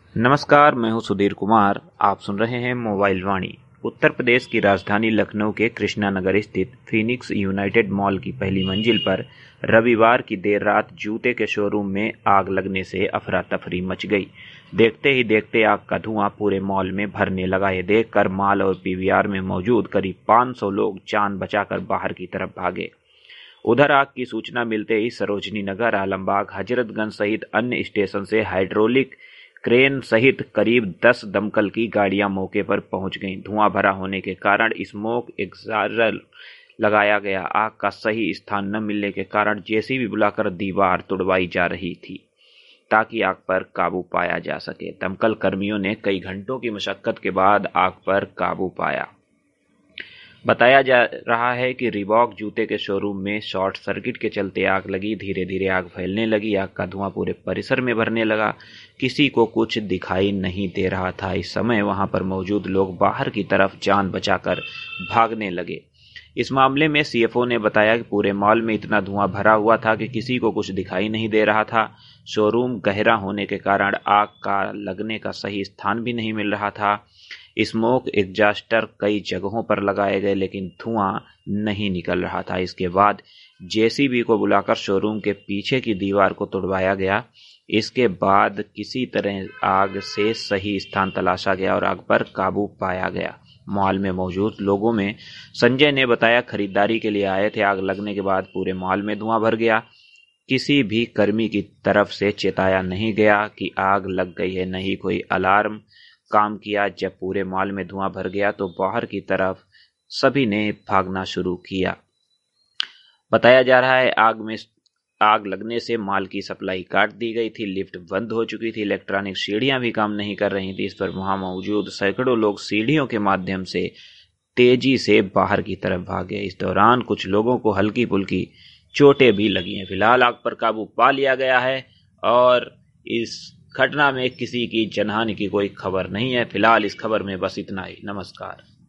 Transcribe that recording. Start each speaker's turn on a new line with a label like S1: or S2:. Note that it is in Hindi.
S1: नमस्कार, मैं हूं सुधीर कुमार। आप सुन रहे हैं मोबाइल वाणी। उत्तर प्रदेश की राजधानी लखनऊ के कृष्णा नगर स्थित फीनिक्स यूनाइटेड मॉल की पहली मंजिल पर रविवार की देर रात जूते के शोरूम में आग लगने से अफरा तफरी मच गई। देखते ही देखते आग का धुआं पूरे मॉल में भरने लगा। ये देखकर मॉल और पीवीआर में मौजूद करीब 500 लोग जान बचाकर बाहर की तरफ भागे। उधर आग की सूचना मिलते ही सरोजनी नगर, आलमबाग, हजरतगंज सहित अन्य स्टेशन से हाइड्रोलिक क्रेन सहित करीब 10 दमकल की गाड़ियां मौके पर पहुंच गईं। धुआं भरा होने के कारण स्मोक एक्सॉर्जर लगाया गया। आग का सही स्थान न मिलने के कारण जेसीबी बुलाकर दीवार तुड़वाई जा रही थी ताकि आग पर काबू पाया जा सके। दमकल कर्मियों ने कई घंटों की मशक्कत के बाद आग पर काबू पाया। बताया जा रहा है कि रिबॉक जूते के शोरूम में शॉर्ट सर्किट के चलते आग लगी। धीरे धीरे आग फैलने लगी। आग का धुआं पूरे परिसर में भरने लगा। किसी को कुछ दिखाई नहीं दे रहा था। इस समय वहां पर मौजूद लोग बाहर की तरफ जान बचाकर भागने लगे। इस मामले में सीएफओ ने बताया कि पूरे मॉल में इतना धुआं भरा हुआ था कि किसी को कुछ दिखाई नहीं दे रहा था। शोरूम गहरा होने के कारण आग का लगने का सही स्थान भी नहीं मिल रहा था। स्मोक एग्जॉस्टर कई जगहों पर लगाए गए लेकिन धुआं नहीं निकल रहा था। इसके बाद जेसीबी को बुलाकर शोरूम के पीछे की दीवार को तुड़वाया गया। इसके बाद किसी तरह आग से सही स्थान तलाशा गया और आग पर काबू पाया गया। मॉल में मौजूद लोगों में संजय ने बताया, खरीदारी के लिए आए थे। आग लगने के बाद पूरे मॉल में धुआं भर गया। किसी भी कर्मी की तरफ से चेताया नहीं गया कि आग लग गई है, नहीं कोई अलार्म काम किया। जब पूरे मॉल में धुआं भर गया तो बाहर की तरफ सभी ने भागना शुरू किया। बताया जा रहा है आग लगने से मॉल की सप्लाई काट दी गई थी। लिफ्ट बंद हो चुकी थी। इलेक्ट्रॉनिक सीढ़ियां भी काम नहीं कर रही थी। इस पर वहां मौजूद सैकड़ों लोग सीढ़ियों के माध्यम से तेजी से बाहर की तरफ भागे। इस दौरान कुछ लोगों को हल्की फुल्की चोटें भी लगी हैं। फिलहाल आग पर काबू पा लिया गया है और इस घटना में किसी की जनहानि की कोई खबर नहीं है। फिलहाल इस खबर में बस इतना ही। नमस्कार।